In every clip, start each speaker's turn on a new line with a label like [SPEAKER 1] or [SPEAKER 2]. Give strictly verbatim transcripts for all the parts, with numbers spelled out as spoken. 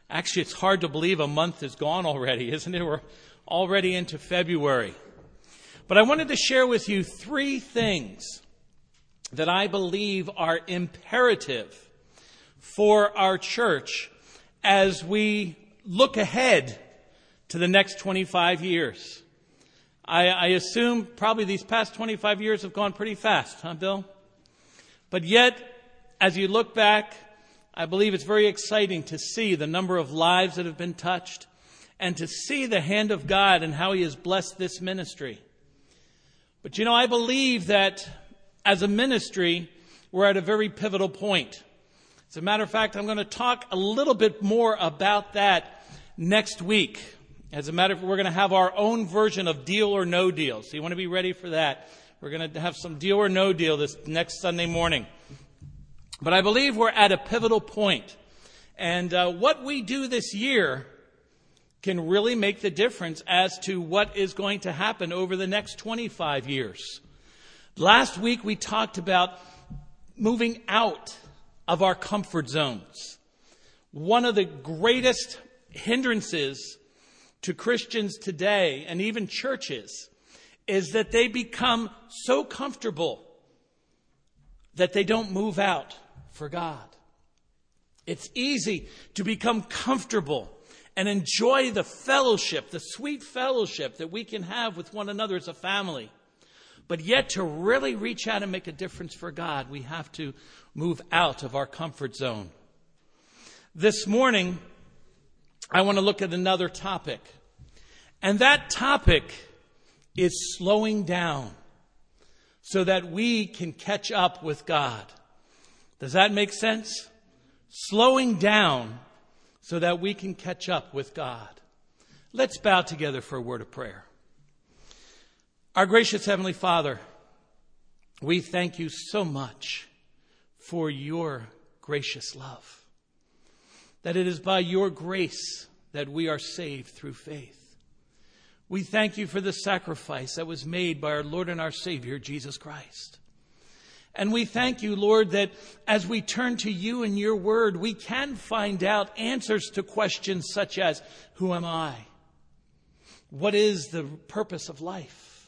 [SPEAKER 1] Actually, it's hard to believe a month is gone already, isn't it? We're already into February. But I wanted to share with you three things that I believe are imperative for our church as we look ahead to the next twenty-five years. I, I assume probably these past twenty-five years have gone pretty fast, huh, Bill? But yet, as you look back, I believe it's very exciting to see the number of lives that have been touched and to see the hand of God and how He has blessed this ministry. But you know, I believe that as a ministry, we're at a very pivotal point. As a matter of fact, I'm going to talk a little bit more about that next week. As a matter of fact, we're going to have our own version of Deal or No Deal. So you want to be ready for that. We're going to have some Deal or No Deal this next Sunday morning. But I believe we're at a pivotal point. And uh, what we do this year can really make the difference as to what is going to happen over the next twenty-five years. Last week we talked about moving out of our comfort zones. One of the greatest hindrances to Christians today, and even churches, is that they become so comfortable that they don't move out for God. It's easy to become comfortable and enjoy the fellowship, the sweet fellowship that we can have with one another as a family. But yet to really reach out and make a difference for God, we have to move out of our comfort zone. This morning, I want to look at another topic. And that topic is slowing down so that we can catch up with God. Does that make sense? Slowing down so that we can catch up with God. Let's bow together for a word of prayer. Our gracious Heavenly Father, we thank you so much for your gracious love. That it is by your grace that we are saved through faith. We thank you for the sacrifice that was made by our Lord and our Savior, Jesus Christ. And we thank you, Lord, that as we turn to you and your word, we can find out answers to questions such as, who am I? What is the purpose of life?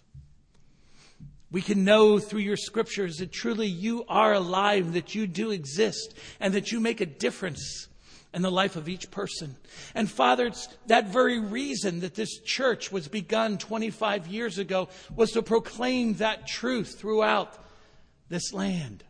[SPEAKER 1] We can know through your scriptures that truly you are alive, that you do exist, and that you make a difference in the life of each person. And Father, it's that very reason that this church was begun twenty-five years ago, was to proclaim that truth throughout this land.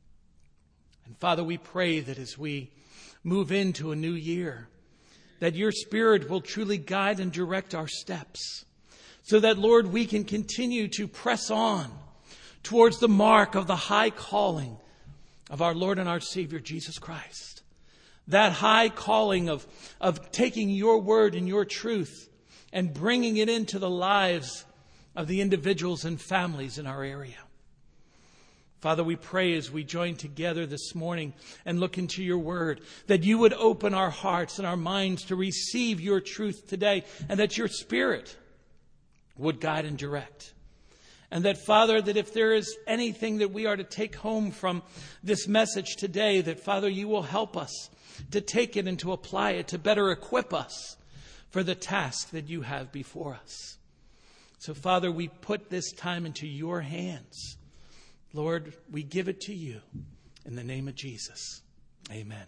[SPEAKER 1] And Father, we pray that as we move into a new year, that your Spirit will truly guide and direct our steps, so that, Lord, we can continue to press on towards the mark of the high calling of our Lord and our Savior, Jesus Christ. That high calling of, of taking your word and your truth and bringing it into the lives of the individuals and families in our area. Father, we pray as we join together this morning and look into your word, that you would open our hearts and our minds to receive your truth today, and that your Spirit would guide and direct. And that, Father, that if there is anything that we are to take home from this message today, that, Father, you will help us to take it and to apply it, to better equip us for the task that you have before us. So, Father, we put this time into your hands. Lord, we give it to you in the name of Jesus. Amen.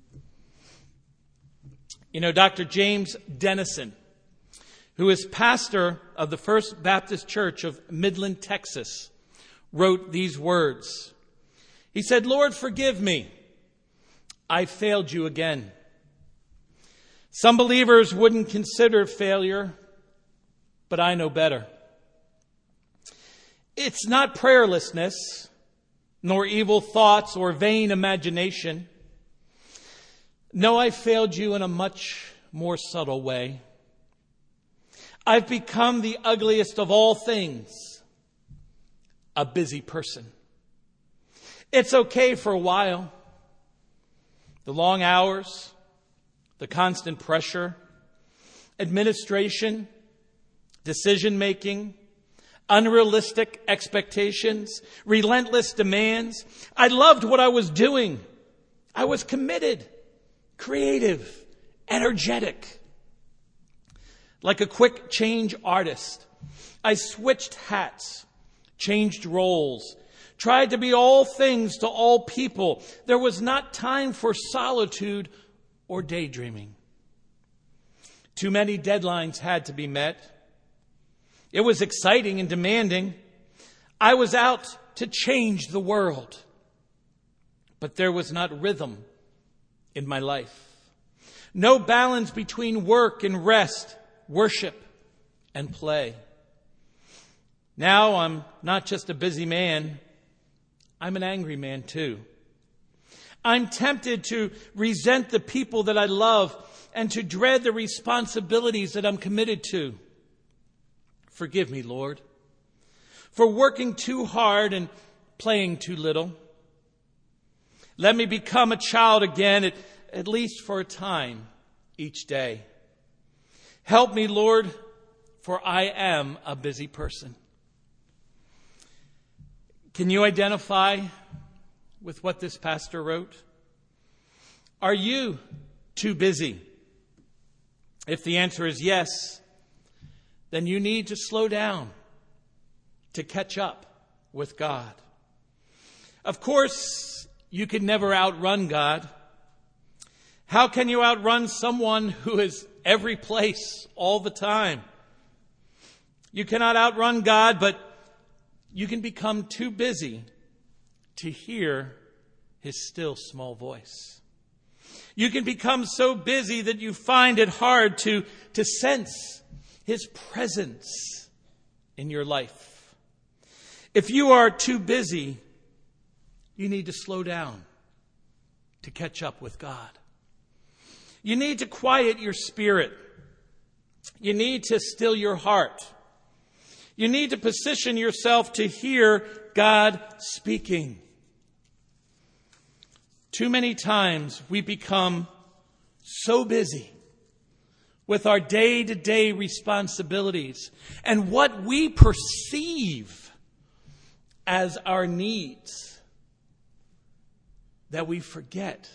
[SPEAKER 1] You know, Doctor James Dennison, who is pastor of the First Baptist Church of Midland, Texas, wrote these words. He said, "Lord, forgive me. I failed you again." Some believers wouldn't consider failure, but I know better. It's not prayerlessness, nor evil thoughts or vain imagination. No, I failed you in a much more subtle way. I've become the ugliest of all things, a busy person. It's okay for a while. The long hours, the constant pressure, administration, decision-making, unrealistic expectations, relentless demands. I loved what I was doing. I was committed, creative, energetic. Like a quick change artist, I switched hats, changed roles, tried to be all things to all people. There was not time for solitude or daydreaming. Too many deadlines had to be met. It was exciting and demanding. I was out to change the world. But there was not rhythm in my life. No balance between work and rest, worship and play. Now I'm not just a busy man, I'm an angry man too. I'm tempted to resent the people that I love and to dread the responsibilities that I'm committed to. Forgive me, Lord, for working too hard and playing too little. Let me become a child again, at, at least for a time each day. Help me, Lord, for I am a busy person. Can you identify with what this pastor wrote? Are you too busy? If the answer is yes, then you need to slow down to catch up with God. Of course, you can never outrun God. How can you outrun someone who is every place all the time? You cannot outrun God, but you can become too busy to hear His still small voice. You can become so busy that you find it hard to, to sense His presence in your life. If you are too busy, you need to slow down to catch up with God. You need to quiet your spirit. You need to still your heart. You need to position yourself to hear God speaking. Too many times we become so busy with our day-to-day responsibilities and what we perceive as our needs that we forget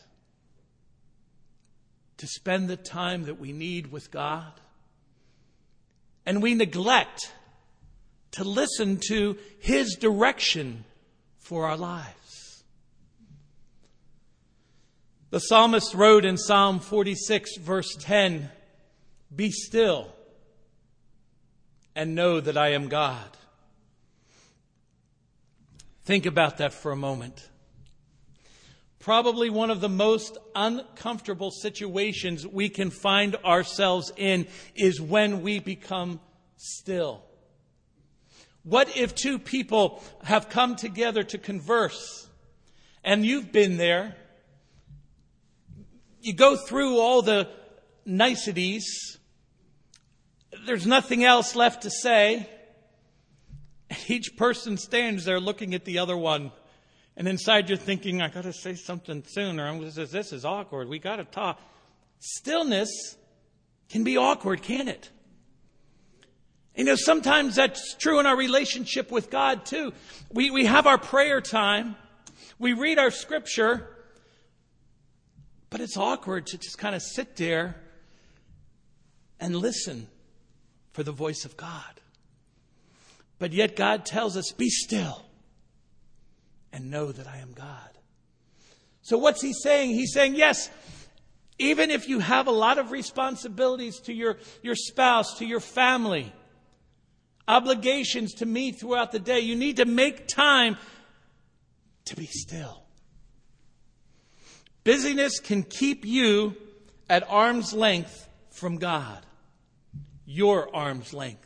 [SPEAKER 1] to spend the time that we need with God. And we neglect to listen to His direction for our lives. The psalmist wrote in Psalm forty-six, verse ten, "Be still and know that I am God." Think about that for a moment. Probably one of the most uncomfortable situations we can find ourselves in is when we become still. What if two people have come together to converse and you've been there? You go through all the niceties. There's nothing else left to say. Each person stands there looking at the other one. And inside you're thinking, I got to say something soon, or this, this is awkward. We got to talk. Stillness can be awkward, can't it? You know, sometimes that's true in our relationship with God too. We, we have our prayer time. We read our scripture. But it's awkward to just kind of sit there and listen for the voice of God. But yet God tells us, be still and know that I am God. So what's He saying? He's saying, yes, even if you have a lot of responsibilities to your, your spouse, to your family, obligations to meet throughout the day, you need to make time to be still. Busyness can keep you at arm's length from God. Your arm's length.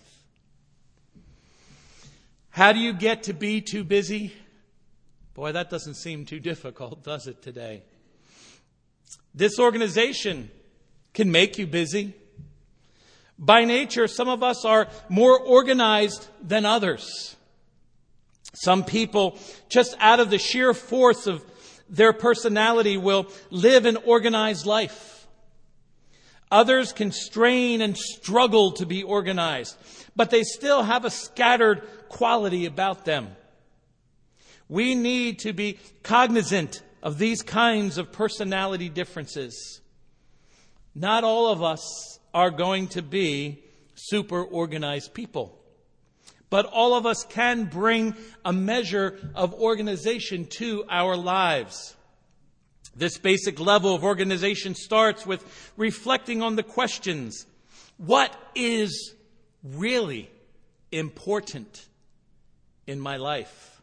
[SPEAKER 1] How do you get to be too busy? Boy, that doesn't seem too difficult, does it, today? Disorganization can make you busy. By nature, some of us are more organized than others. Some people, just out of the sheer force of their personality, will live an organized life. Others can strain and struggle to be organized, but they still have a scattered quality about them. We need to be cognizant of these kinds of personality differences. Not all of us are going to be super organized people. But all of us can bring a measure of organization to our lives. This basic level of organization starts with reflecting on the questions. What is really important in my life?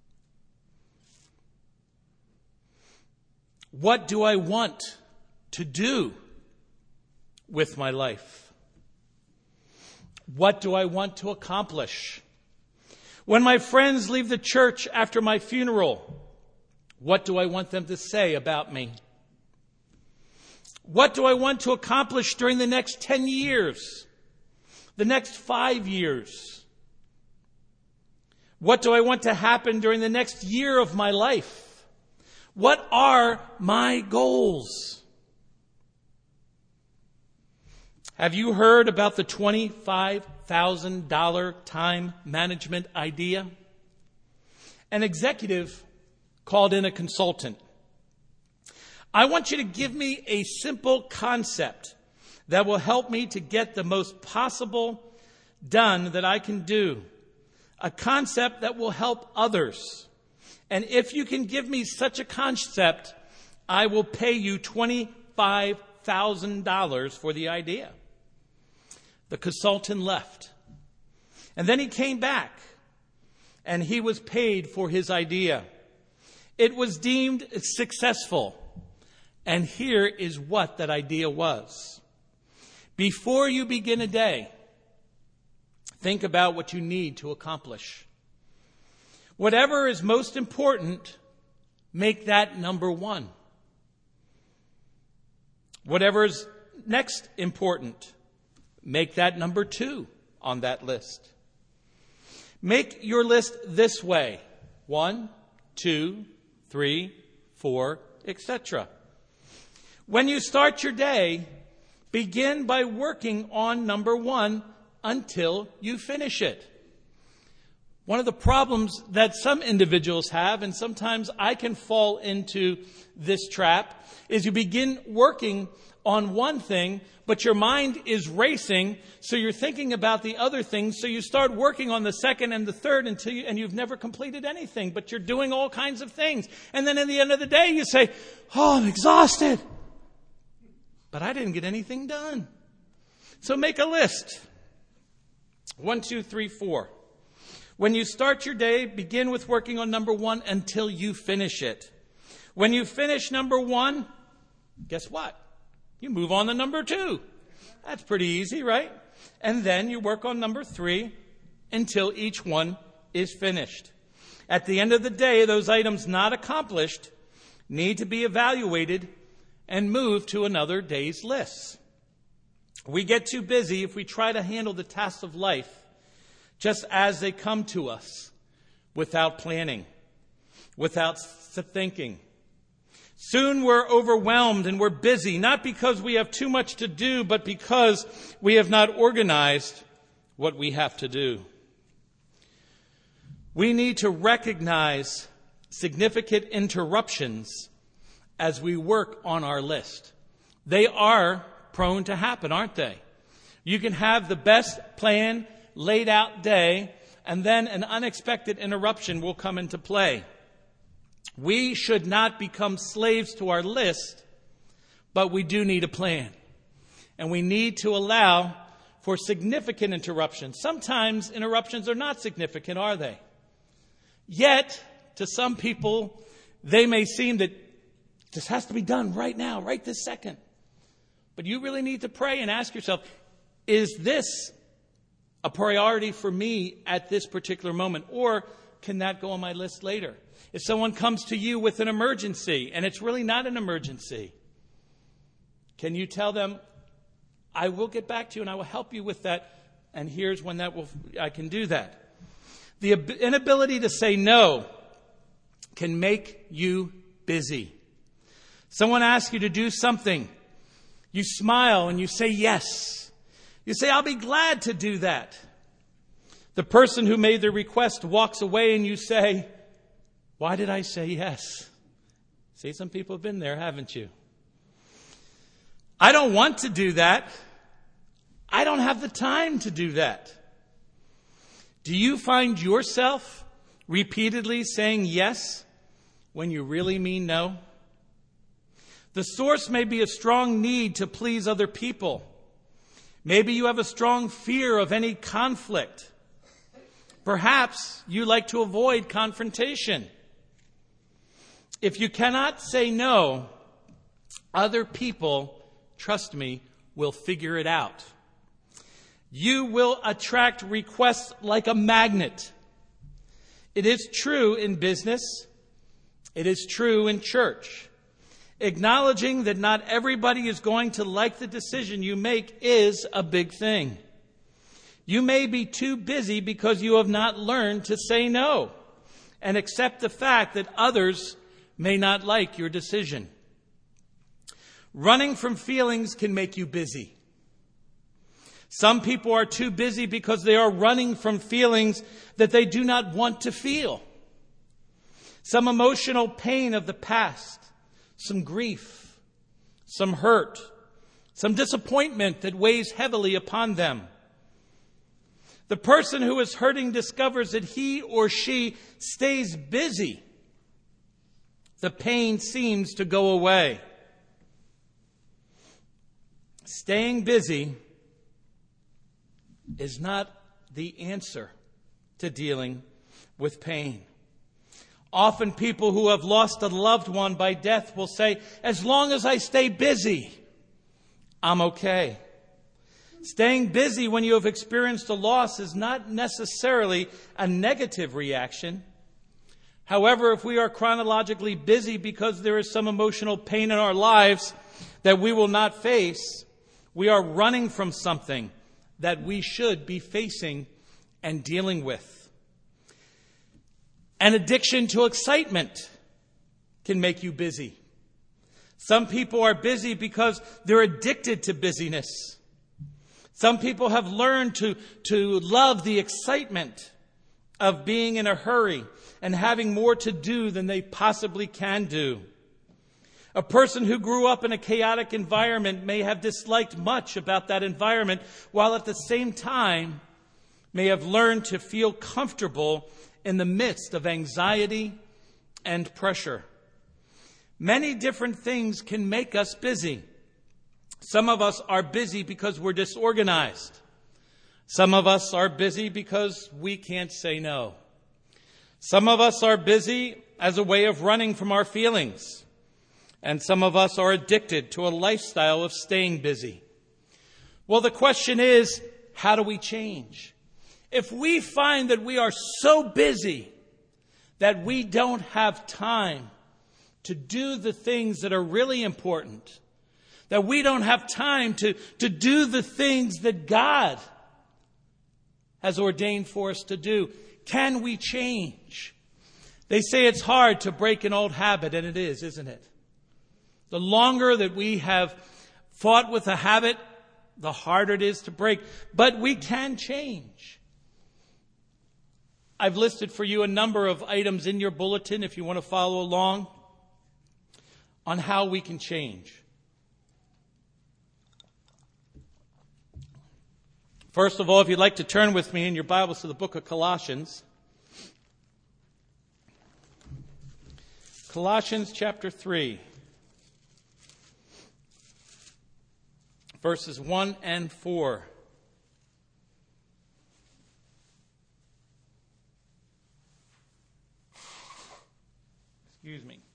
[SPEAKER 1] What do I want to do with my life? What do I want to accomplish? When my friends leave the church after my funeral, what do I want them to say about me? What do I want to accomplish during the next ten years? The next five years? What do I want to happen during the next year of my life? What are my goals? Have you heard about the twenty-five thousand dollars time management idea? An executive called in a consultant. I want you to give me a simple concept that will help me to get the most possible done that I can do. A concept that will help others. And if you can give me such a concept, I will pay you twenty-five thousand dollars for the idea. The consultant left. And then he came back, and he was paid for his idea. It was deemed successful. And here is what that idea was. Before you begin a day, think about what you need to accomplish. Whatever is most important, make that number one. Whatever is next important, make that number two on that list. Make your list this way. One, two, three, four, et cetera. When you start your day, begin by working on number one until you finish it. One of the problems that some individuals have, and sometimes I can fall into this trap, is you begin working on one thing, but your mind is racing, so you're thinking about the other things, so you start working on the second and the third until you, and you've never completed anything, but you're doing all kinds of things. And then at the end of the day, you say, oh, I'm exhausted. But I didn't get anything done. So make a list. One, two, three, four. When you start your day, begin with working on number one until you finish it. When you finish number one, guess what? You move on to number two. That's pretty easy, right? And then you work on number three until each one is finished. At the end of the day, those items not accomplished need to be evaluated and moved to another day's list. We get too busy if we try to handle the tasks of life just as they come to us, without planning, without thinking. Soon we're overwhelmed and we're busy, not because we have too much to do, but because we have not organized what we have to do. We need to recognize significant interruptions as we work on our list. They are prone to happen, aren't they? You can have the best plan, laid out day, and then an unexpected interruption will come into play. We should not become slaves to our list, but we do need a plan. And we need to allow for significant interruptions. Sometimes interruptions are not significant, are they? Yet, to some people, they may seem that this has to be done right now, right this second. But you really need to pray and ask yourself, is this a priority for me at this particular moment? Or can that go on my list later? If someone comes to you with an emergency and it's really not an emergency, can you tell them, I will get back to you and I will help you with that, and here's when that will I can do that. The inability to say no can make you busy. Someone asks you to do something. You smile and you say yes. You say, I'll be glad to do that. The person who made the request walks away and you say, why did I say yes? See, some people have been there, haven't you? I don't want to do that. I don't have the time to do that. Do you find yourself repeatedly saying yes when you really mean no? The source may be a strong need to please other people. Maybe you have a strong fear of any conflict. Perhaps you like to avoid confrontation. If you cannot say no, other people, trust me, will figure it out. You will attract requests like a magnet. It is true in business. It is true in church. Acknowledging that not everybody is going to like the decision you make is a big thing. You may be too busy because you have not learned to say no and accept the fact that others may not like your decision. Running from feelings can make you busy. Some people are too busy because they are running from feelings that they do not want to feel. Some emotional pain of the past, some grief, some hurt, some disappointment that weighs heavily upon them. The person who is hurting discovers that he or she stays busy. The pain seems to go away. Staying busy is not the answer to dealing with pain. Often people who have lost a loved one by death will say, as long as I stay busy, I'm okay. Staying busy when you have experienced a loss is not necessarily a negative reaction. However, if we are chronologically busy because there is some emotional pain in our lives that we will not face, we are running from something that we should be facing and dealing with. An addiction to excitement can make you busy. Some people are busy because they're addicted to busyness. Some people have learned to, to love the excitement of being in a hurry and having more to do than they possibly can do. A person who grew up in a chaotic environment may have disliked much about that environment, while at the same time may have learned to feel comfortable in the midst of anxiety and pressure. Many different things can make us busy. Some of us are busy because we're disorganized. Some of us are busy because we can't say no. Some of us are busy as a way of running from our feelings. And some of us are addicted to a lifestyle of staying busy. Well, the question is, how do we change? If we find that we are so busy that we don't have time to do the things that are really important, that we don't have time to, to do the things that God has ordained for us to do, can we change? They say it's hard to break an old habit, and it is, isn't it? The longer that we have fought with a habit, the harder it is to break. But we can change. I've listed for you a number of items in your bulletin, if you want to follow along, on how we can change. First of all, if you'd like to turn with me in your Bibles to the book of Colossians. Colossians chapter three. Verses one and four. Excuse me.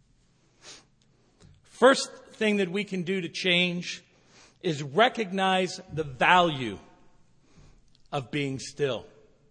[SPEAKER 1] First thing that we can do to change is recognize the value of being still.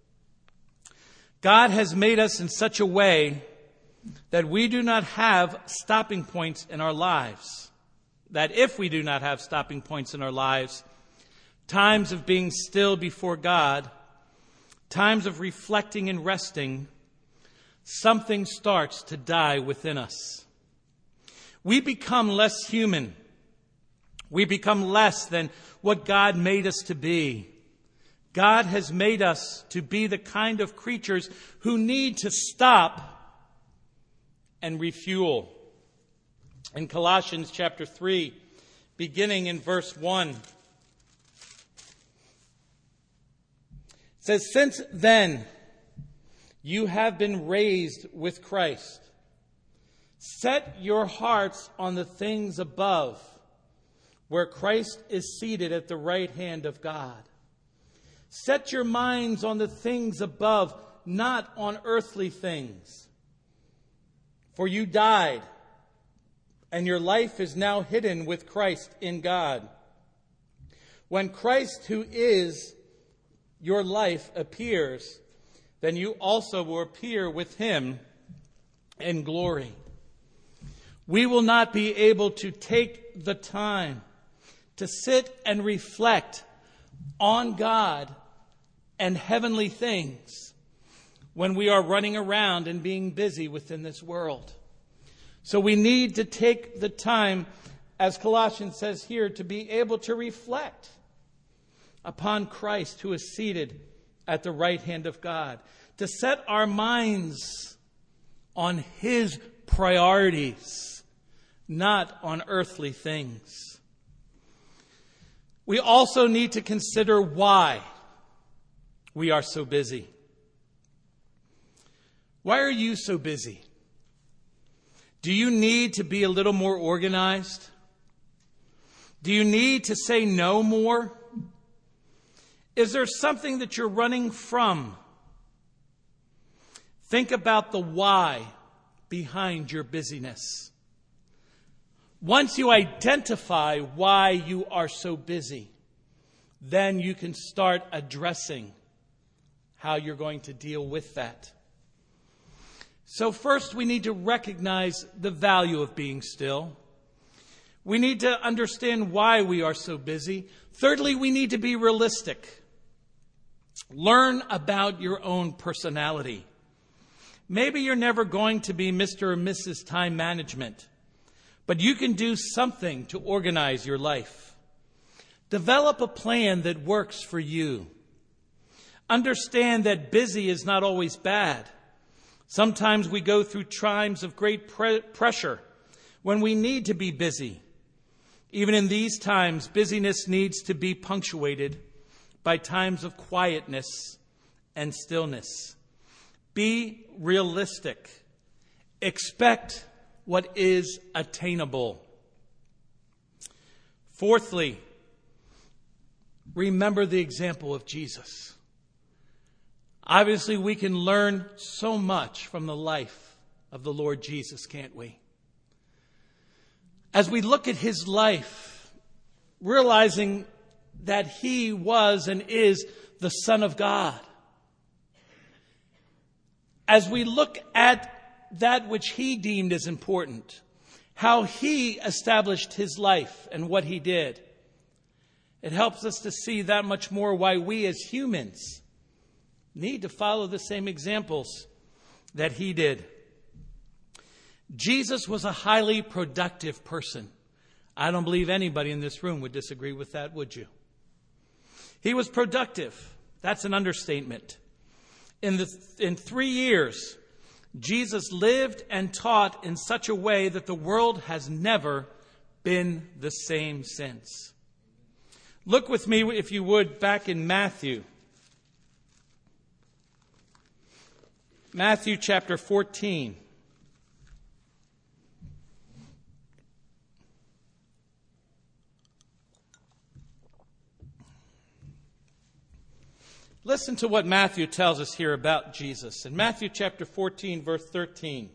[SPEAKER 1] God has made us in such a way that we do not have stopping points in our lives. That if we do not have stopping points in our lives, times of being still before God, times of reflecting and resting, something starts to die within us. We become less human. We become less than what God made us to be. God has made us to be the kind of creatures who need to stop and refuel. In Colossians chapter three, beginning in verse one. It says, "Since then you have been raised with Christ. Set your hearts on the things above, where Christ is seated at the right hand of God. Set your minds on the things above, not on earthly things. For you died, and your life is now hidden with Christ in God. When Christ, who is your life, appears, then you also will appear with him in glory." We will not be able to take the time to sit and reflect on God and heavenly things when we are running around and being busy within this world. So we need to take the time, as Colossians says here, to be able to reflect upon Christ who is seated at the right hand of God, to set our minds on his priorities, not on earthly things. We also need to consider why we are so busy. Why are you so busy? Do you need to be a little more organized? Do you need to say no more? Is there something that you're running from? Think about the why behind your busyness. Once you identify why you are so busy, then you can start addressing how you're going to deal with that. So first, we need to recognize the value of being still. We need to understand why we are so busy. Thirdly, we need to be realistic. Learn about your own personality. Maybe you're never going to be Mister or Missus Time Management, but you can do something to organize your life. Develop a plan that works for you. Understand that busy is not always bad. Sometimes we go through times of great pre- pressure when we need to be busy. Even in these times, busyness needs to be punctuated by times of quietness and stillness. Be realistic. Expect what is attainable. Fourthly, remember the example of Jesus. Obviously, we can learn so much from the life of the Lord Jesus, can't we? As we look at his life, realizing that he was and is the Son of God. As we look at that which he deemed as important, how he established his life and what he did, it helps us to see that much more why we as humans need to follow the same examples that he did. Jesus was a highly productive person. I don't believe anybody in this room would disagree with that, would you? He was productive. That's an understatement. In the in three years, Jesus lived and taught in such a way that the world has never been the same since. Look with me, if you would, back in Matthew. Matthew chapter fourteen. Listen to what Matthew tells us here about Jesus. In Matthew chapter fourteen, verse thirteen.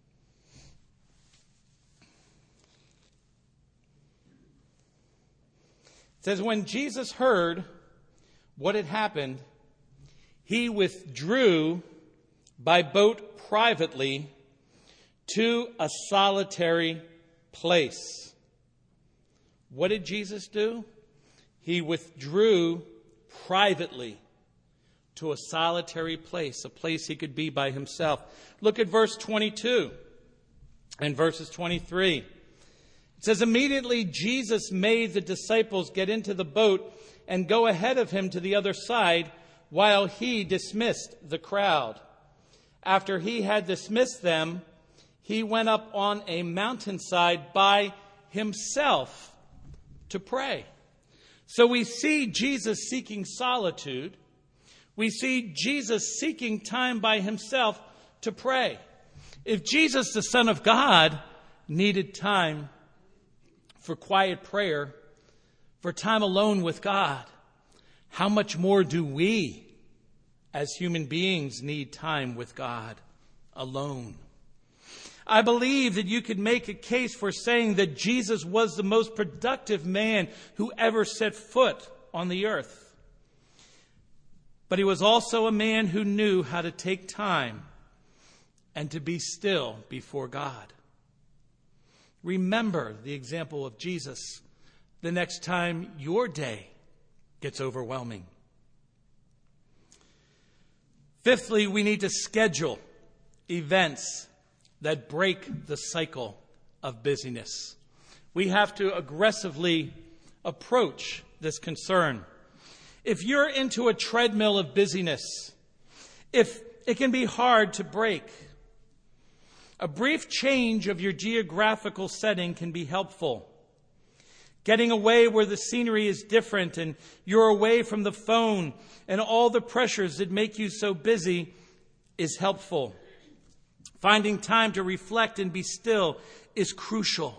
[SPEAKER 1] It says, "When Jesus heard what had happened, he withdrew by boat privately to a solitary place." What did Jesus do? He withdrew privately to a solitary place, a place he could be by himself. Look at verse twenty-two and verses twenty-three. It says, "Immediately Jesus made the disciples get into the boat and go ahead of him to the other side while he dismissed the crowd. After he had dismissed them, he went up on a mountainside by himself to pray. So we see Jesus seeking solitude. We see Jesus seeking time by himself to pray. If Jesus, the Son of God, needed time for quiet prayer, for time alone with God, how much more do we, as human beings, need time with God alone? I believe that you could make a case for saying that Jesus was the most productive man who ever set foot on the earth. But he was also a man who knew how to take time and to be still before God. Remember the example of Jesus the next time your day gets overwhelming. Fifthly, we need to schedule events that break the cycle of busyness. We have to aggressively approach this concern. If you're into a treadmill of busyness, if it can be hard to break, a brief change of your geographical setting can be helpful. Getting away where the scenery is different and you're away from the phone and all the pressures that make you so busy is helpful. Finding time to reflect and be still is crucial.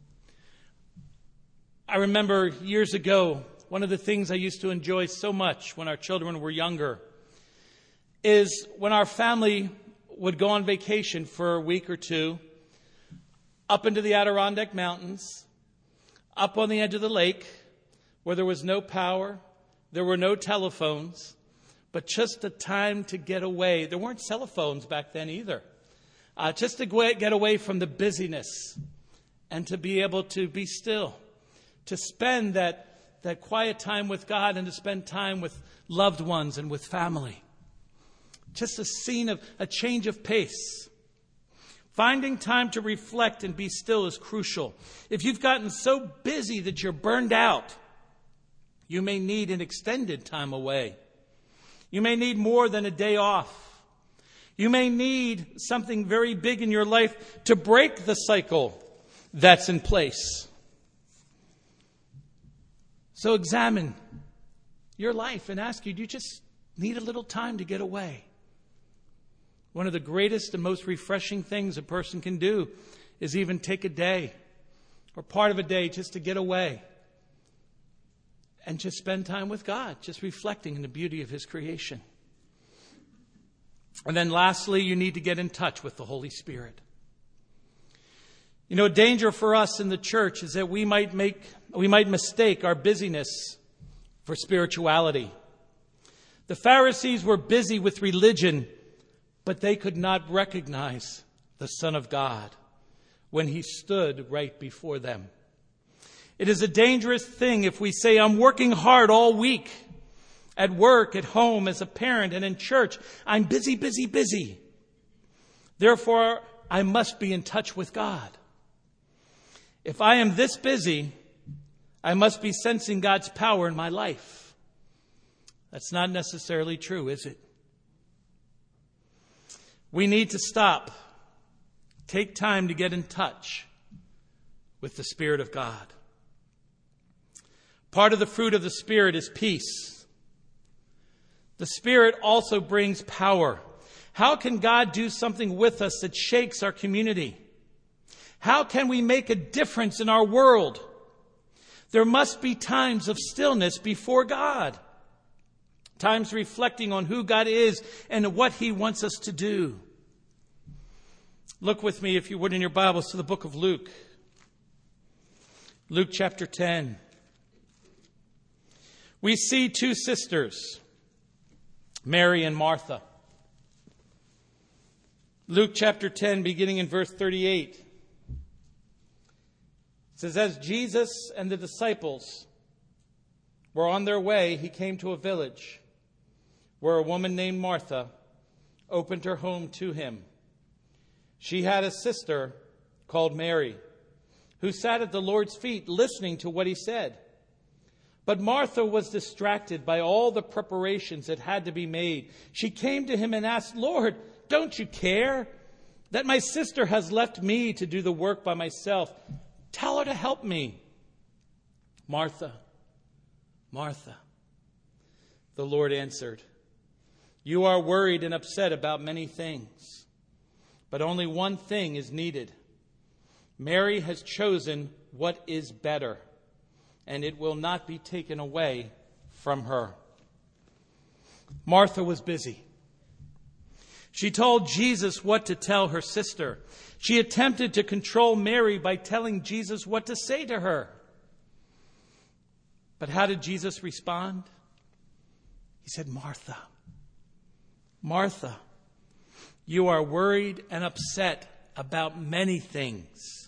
[SPEAKER 1] I remember years ago, one of the things I used to enjoy so much when our children were younger is when our family would go on vacation for a week or two up into the Adirondack Mountains, up on the edge of the lake where there was no power, there were no telephones, but just a time to get away. There weren't cell phones back then either. Uh, just to get away from the busyness and to be able to be still, to spend that, that quiet time with God and to spend time with loved ones and with family. Just a scene of a change of pace. Finding time to reflect and be still is crucial. If you've gotten so busy that you're burned out, you may need an extended time away. You may need more than a day off. You may need something very big in your life to break the cycle that's in place. So examine your life and ask you, do you just need a little time to get away? One of the greatest and most refreshing things a person can do is even take a day or part of a day just to get away and just spend time with God, just reflecting on the beauty of His creation. And then lastly, you need to get in touch with the Holy Spirit. You know, a danger for us in the church is that we might make, we might mistake our busyness for spirituality. The Pharisees were busy with religion, but they could not recognize the Son of God when He stood right before them. It is a dangerous thing if we say, I'm working hard all week, at work, at home, as a parent, and in church. I'm busy, busy, busy. Therefore, I must be in touch with God. If I am this busy, I must be sensing God's power in my life. That's not necessarily true, is it? We need to stop. Take time to get in touch with the Spirit of God. Part of the fruit of the Spirit is peace. The Spirit also brings power. How can God do something with us that shakes our community? How can we make a difference in our world? There must be times of stillness before God. Times reflecting on who God is and what He wants us to do. Look with me, if you would, in your Bibles to the book of Luke. Luke chapter ten. We see two sisters, Mary and Martha. Luke chapter ten, beginning in verse thirty-eight. It says, as Jesus and the disciples were on their way, He came to a village where a woman named Martha opened her home to Him. She had a sister called Mary, who sat at the Lord's feet listening to what He said. But Martha was distracted by all the preparations that had to be made. She came to Him and asked, Lord, don't you care that my sister has left me to do the work by myself? Tell her to help me. Martha, Martha, the Lord answered, you are worried and upset about many things, but only one thing is needed. Mary has chosen what is better, and it will not be taken away from her. Martha was busy. She told Jesus what to tell her sister. She attempted to control Mary by telling Jesus what to say to her. But how did Jesus respond? He said, Martha, Martha, you are worried and upset about many things.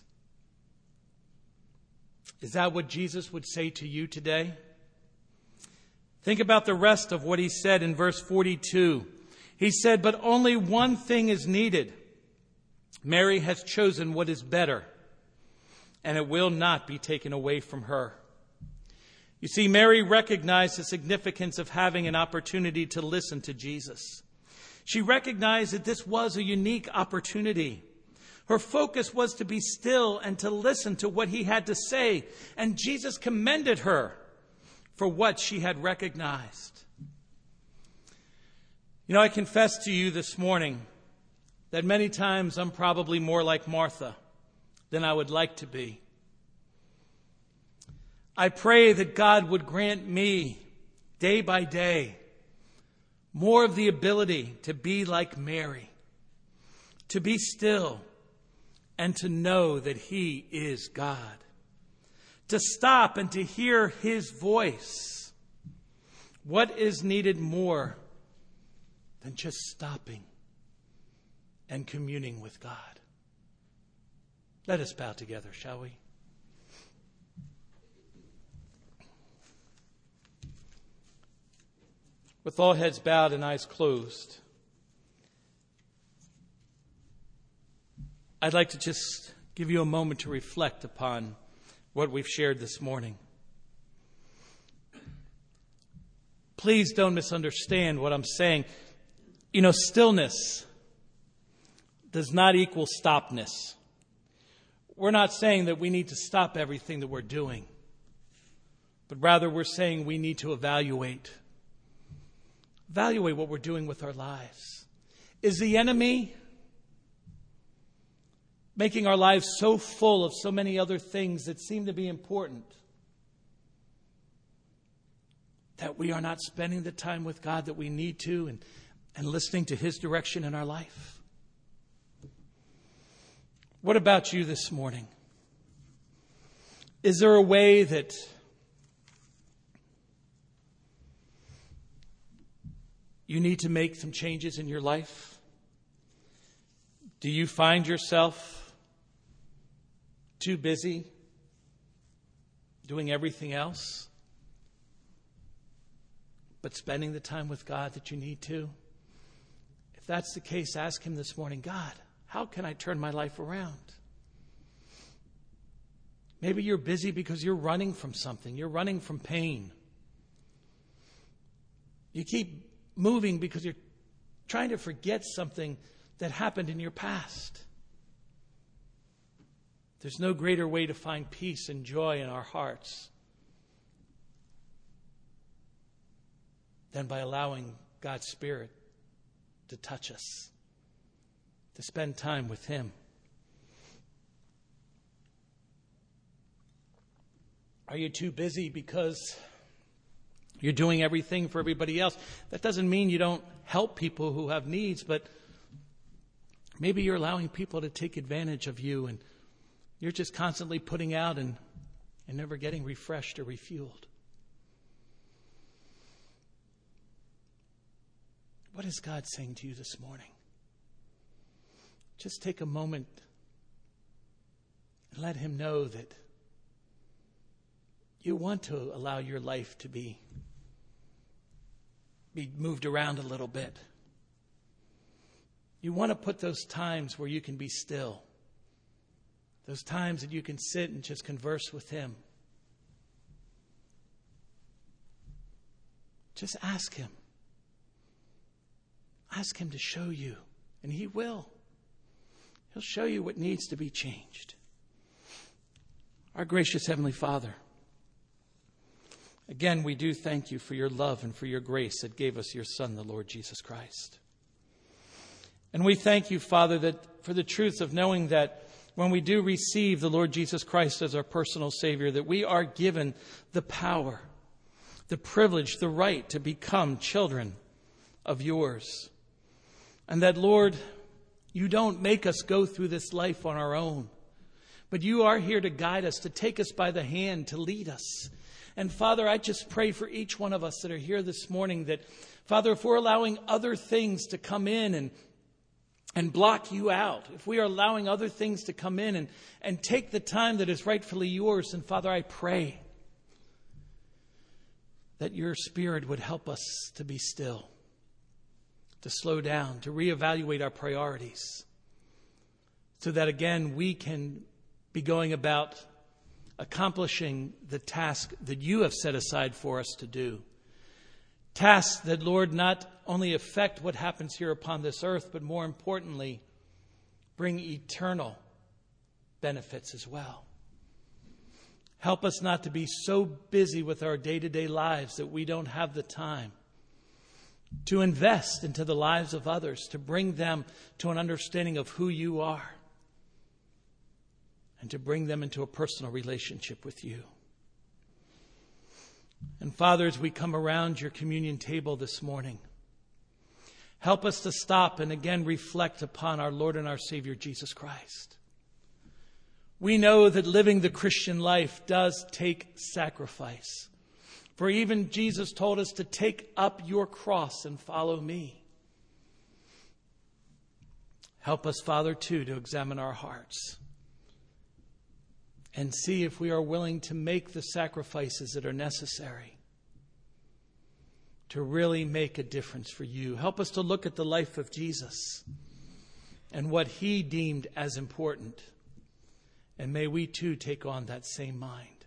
[SPEAKER 1] Is that what Jesus would say to you today? Think about the rest of what he said in verse forty-two. He said, but only one thing is needed. Mary has chosen what is better, and it will not be taken away from her. You see, Mary recognized the significance of having an opportunity to listen to Jesus. She recognized that this was a unique opportunity. Her focus was to be still and to listen to what he had to say. And Jesus commended her for what she had recognized. You know, I confess to you this morning that many times I'm probably more like Martha than I would like to be. I pray that God would grant me, day by day, more of the ability to be like Mary, to be still, and to know that he is God. To stop and to hear his voice. What is needed more than just stopping and communing with God? Let us bow together, shall we? With all heads bowed and eyes closed, I'd like to just give you a moment to reflect upon what we've shared this morning. Please don't misunderstand what I'm saying. You know, stillness does not equal stopness. We're not saying that we need to stop everything that we're doing, but rather we're saying we need to evaluate. Evaluate what we're doing with our lives. Is the enemy making our lives so full of so many other things that seem to be important that we are not spending the time with God that we need to and, and listening to his direction in our life? What about you this morning? Is there a way that you need to make some changes in your life? Do you find yourself too busy doing everything else but spending the time with God that you need to? If that's the case, ask him this morning, God, how can I turn my life around? Maybe you're busy because you're running from something. You're running from pain. You keep moving because you're trying to forget something that happened in your past. There's no greater way to find peace and joy in our hearts than by allowing God's Spirit to touch us, to spend time with him. Are you too busy because you're doing everything for everybody else? That doesn't mean you don't help people who have needs, but maybe you're allowing people to take advantage of you and you're just constantly putting out and, and never getting refreshed or refueled. What is God saying to you this morning? Just take a moment and let him know that you want to allow your life to be, be moved around a little bit. You want to put those times where you can be still. Those times that you can sit and just converse with him. Just ask him. Ask him to show you, and he will. He'll show you what needs to be changed. Our gracious Heavenly Father, Again, we do thank you for your love and for your grace that gave us your Son, the Lord Jesus Christ. And we thank you, Father, that for the truth of knowing that when we do receive the Lord Jesus Christ as our personal Savior, that we are given the power, the privilege, the right to become children of yours. And that, Lord, you don't make us go through this life on our own, but you are here to guide us, to take us by the hand, to lead us. And Father, I just pray for each one of us that are here this morning that, Father, if we're allowing other things to come in and and block you out, if we are allowing other things to come in and, and take the time that is rightfully yours, and Father, I pray that your Spirit would help us to be still, to slow down, to reevaluate our priorities, so that again we can be going about accomplishing the task that you have set aside for us to do. Tasks that, Lord, not only affect what happens here upon this earth, but more importantly, bring eternal benefits as well. Help us not to be so busy with our day-to-day lives that we don't have the time to invest into the lives of others, to bring them to an understanding of who you are, and to bring them into a personal relationship with you. And Father, as we come around your communion table this morning, help us to stop and again reflect upon our Lord and our Savior, Jesus Christ. We know that living the Christian life does take sacrifice. For even Jesus told us to take up your cross and follow me. Help us, Father, too, to examine our hearts and see if we are willing to make the sacrifices that are necessary to really make a difference for you. Help us to look at the life of Jesus and what he deemed as important. And may we too take on that same mind.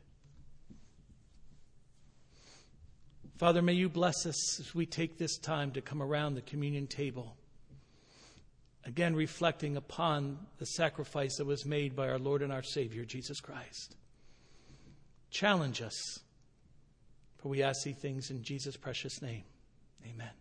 [SPEAKER 1] Father, may you bless us as we take this time to come around the communion table, again reflecting upon the sacrifice that was made by our Lord and our Savior, Jesus Christ. Challenge us, for we ask these things in Jesus' precious name. Amen.